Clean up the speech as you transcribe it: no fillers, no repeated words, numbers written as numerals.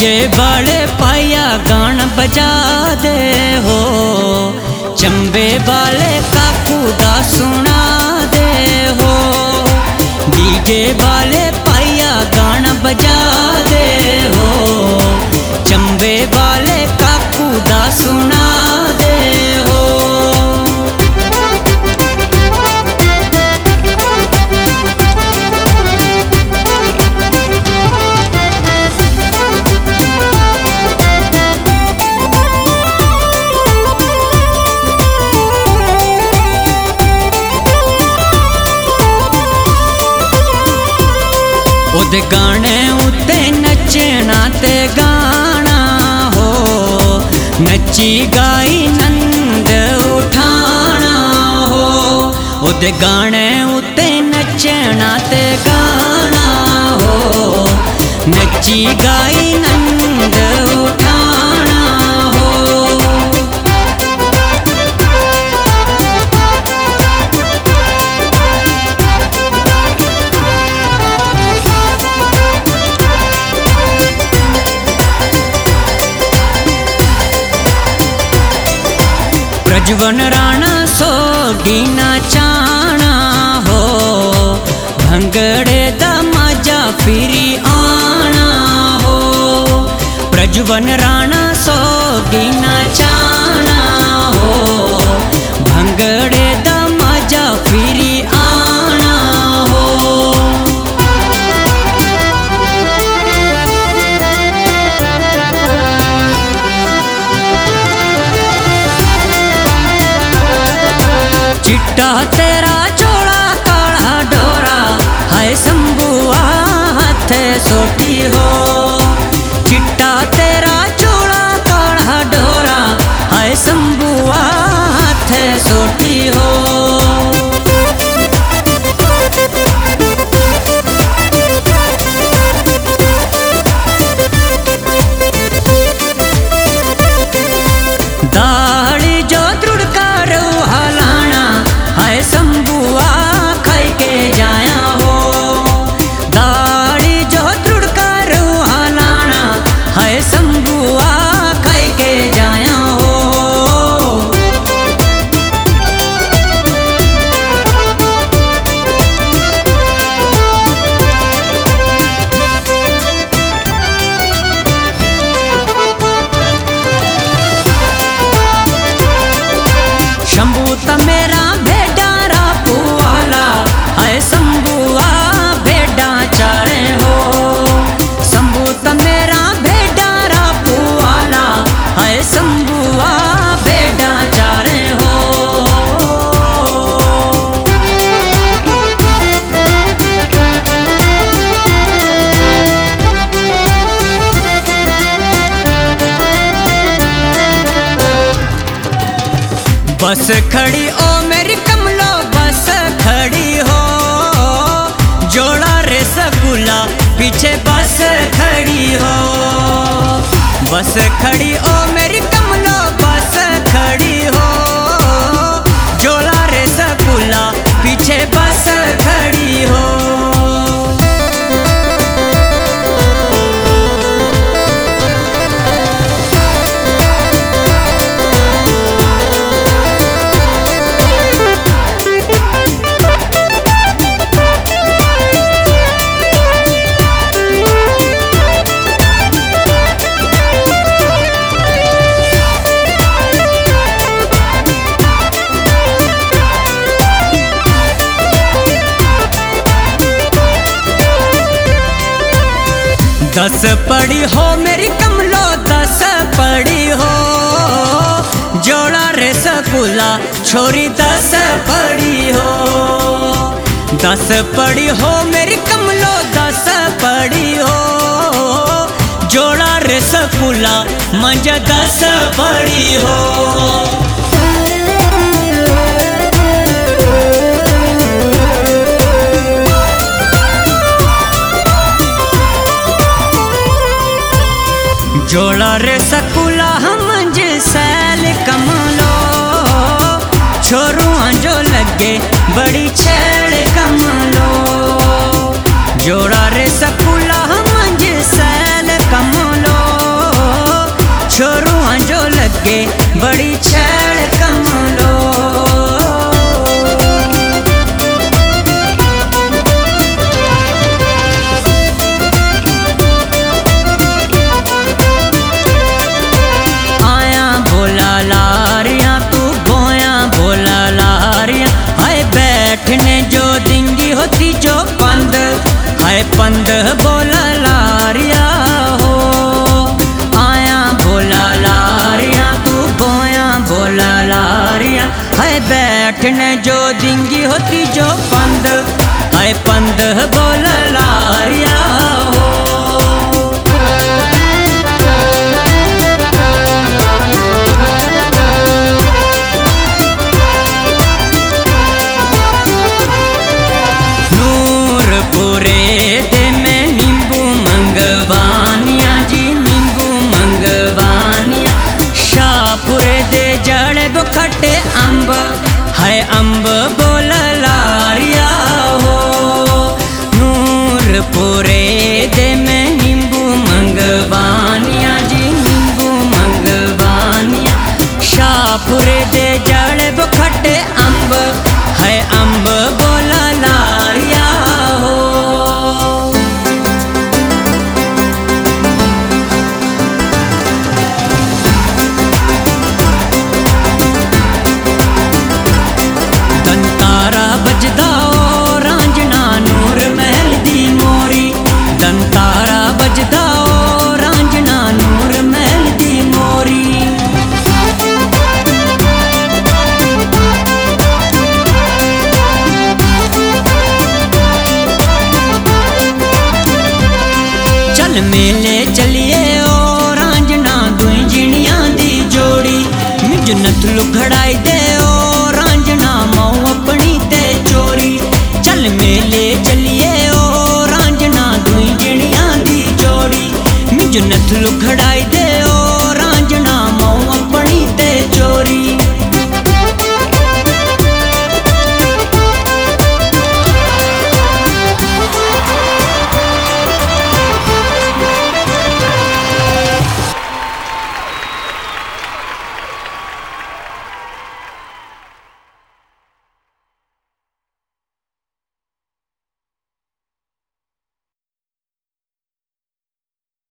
DJ वाले पाया गाना बजा दे हो, चंबे वाले काकू दा सुना दे हो। डीजे वाले पाया गाना बजा दे हो, चंबे वाले काकू दा सुना दे हो। ओदे गाने उत्ते नचना ते गाना हो, नची गाई नंद उठाना हो। ओदे गाने उत्ते नचना ते गाना हो, नची गाई नंद उठाना हो। प्रज्वन राणा सोगीना चाणा हो, भंगड़े दा मजा फिरी आना हो। प्रज्वन राणा सोगीना चाणा हो, भंगड़े दा मजा फिरी आना हो। चिट्टा तेरा चोला काला डोरा, हाय शंभुआ हाथे सोटी हो। चिट्टा तेरा चोला काला डोरा, हाय शंभुआ हाथे सोटी हो। दाढ़ी जो द्रुड़का रहा लाना, हाय शंभुआ खाई के जाया हो। दाढ़ी जो द्रुड़का रहा लाना, हाय शंभुआ खाई के जाया हो। शंभू त मेरा भेडारा पुआला, हाय शंभुआ भेडा चारे हो। शंभू त मेरा भेडारा पुआला, हाय शंभुआ भेडा चारे हो। बस खड़ी ओ मेरी कमलो बस खड़ी हो, जोड़ा रे सगुला पीछे बस खड़ी हो। बस खड़ी ओ मेरी कमलो बस खड़ी हो, जोड़ा रे सगुला पीछे बस खड़ी हो। दस पड़ी हो मेरी कमलो दस पड़ी हो, जोड़ा रे सगुला छोरी दस पड़ी हो। दस पड़ी हो मेरी कमलो दस पड़ी हो, जोड़ा रे सगुला मंजा दस पड़ी हो। जोड़ा रे सकुला हम सैल कमलो, छोरुआ जो लगे बड़ी छेड़ कमलो। जोड़ा रे सकुला हम सैल कमलो, बड़ी छैड़ कमलो। आया बोला लारिया तू गोया बोला लारिया, हाय बैठने जो दिंगी होती जो पंद, हाय पंद बोला लारिया हो। आया बोला लारिया तू गोया बोला लारिया, हाय बैठने जो दिंगी होती जो पंद, हाय पंद बोला लारिया हो। नूरपुरे दे में नींबू मंगवानिया जी नींबू मंगवानिया, शाहपुरे दे जड़े गो खट्टे अम्ब, हाय अम्ब बोला लारिया हो। नूरपुरे दे में नींबू मंगवानिया जी नींबू मंगवानिया, शाहपुरे दे जड़े गो खट्टे अम्ब, हाय अम्ब बोला लारिया हो। दंतारा बजदा ओ रांझना नूर महल दी मोरी, दंतारा बजदा ओ रांझना नूर महल दी मोरी। चल मेले चलिए ओ रांझना दुई जिणियां दी जोड़ी, मिज नथ लुखड़ाई दे ओ रांझना मऊ अपनी ते चोरी। चल मेले चलिए ओ रांझना दुई जिणियां दी जोड़ी, मिज नथ लुखड़ाई दे ओ रांझना मऊ अपनी ते चोरी।